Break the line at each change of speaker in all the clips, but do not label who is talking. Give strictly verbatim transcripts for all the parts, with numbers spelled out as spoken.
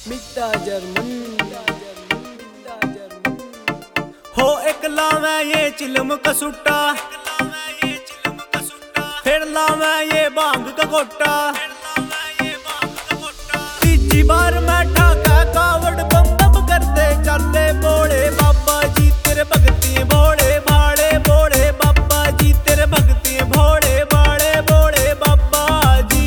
मिट्टा German
हो एक लावे ये चिलम कसूटा, फिर लावे ये बांग का गोटा। तीजी बार मैं ठाका कावड़ बम बम करते चले बोले बाबा जी तेरे भगती भोले भाड़े बोले बाबा जी तेरे भगती भोले भाड़े बोले बाबा जी।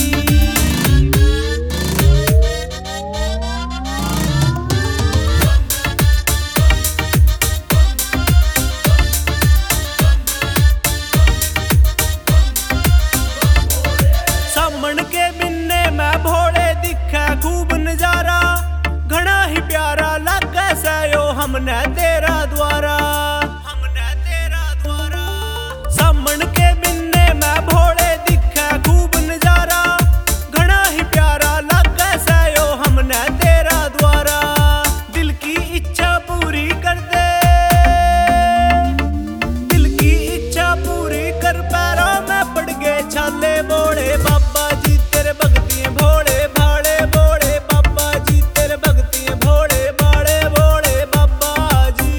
सामन के बिन्ने मैं भोले दिखे खूब नजारा, घना ही प्यारा लगे सयो हमने तेरा द्वारा, हमने तेरा द्वारा। सामन के बिन्ने मैं भोले दिखे खूब नजारा, घना ही प्यारा लगे सयो हमने तेरा द्वारा। दिल की इच्छा पूरी कर दे, दिल की इच्छा पूरी कर पैरों में पड़ गए छाले बोले बाबा जी तेरे भगती भोले भाड़े बोले बाबा जी तेरे भगती भोले भाड़े बोले बाबा जी।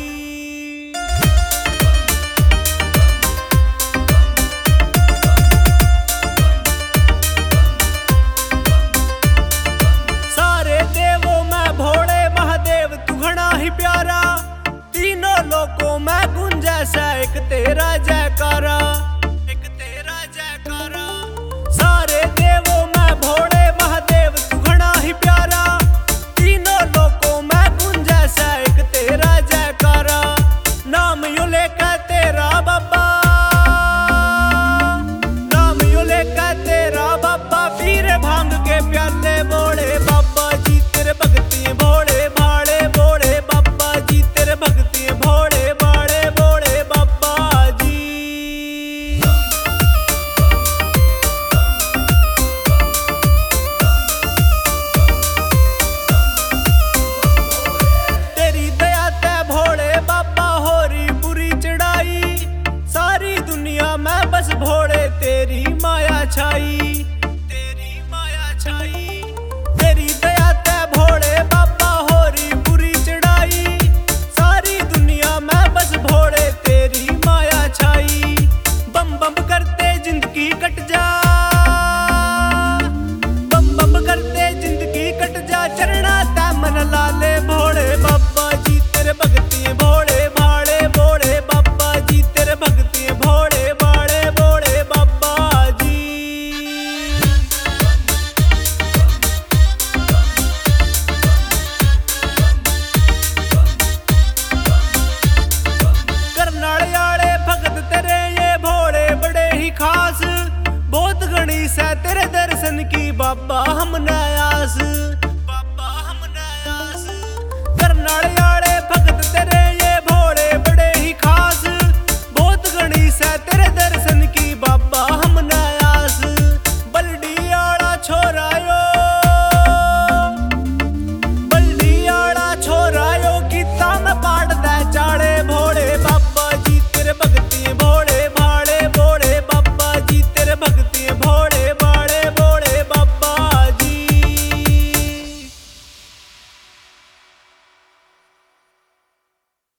सारे देवों में भोले महादेव तू घना ही प्यारा, तीनों लोकों में गुंजा सा एक तेरा जयकारा, एक तेरा जयकारा। सारे देवों में भोले महादेव तू घना ही प्यारा, तीनों लोकों में गुंजा सा एक तेरा जयकारा। नाम यू लेकर तेरा बाबा, नाम यू लेकर तेरा बाबा, पीर भांग के प्याले बोले बाबा जी तेरे भगती भोले भाड़े बोले बाबा जी तेरे भगती भोले भाड़े बोले बाबा जी। तेरी दया ते भोले बाबा होरी बुरी चढ़ाई, सारी दुनिया में बस भोले तेरी माया छाई, तेरी माया छाई। तेरी दया ते भोले बाबा होरी बुरी चढ़ाई, सारी दुनिया में बस भोले तेरी माया छाई। बम बम करते जिंदगी कट जा, बम बम करते जिंदगी कट जा, चरना ते मन लाले भोले बाबा जी तेरे भगती भोले भाड़े बोले बाबा जी तेरे भगती भोले भाड़े बोले बाबा जी। करनाल आले भगत तेरे ये भोले बड़े ही खास, बहुत गणेश है तेरे दर्शन की बाबा हमने आस।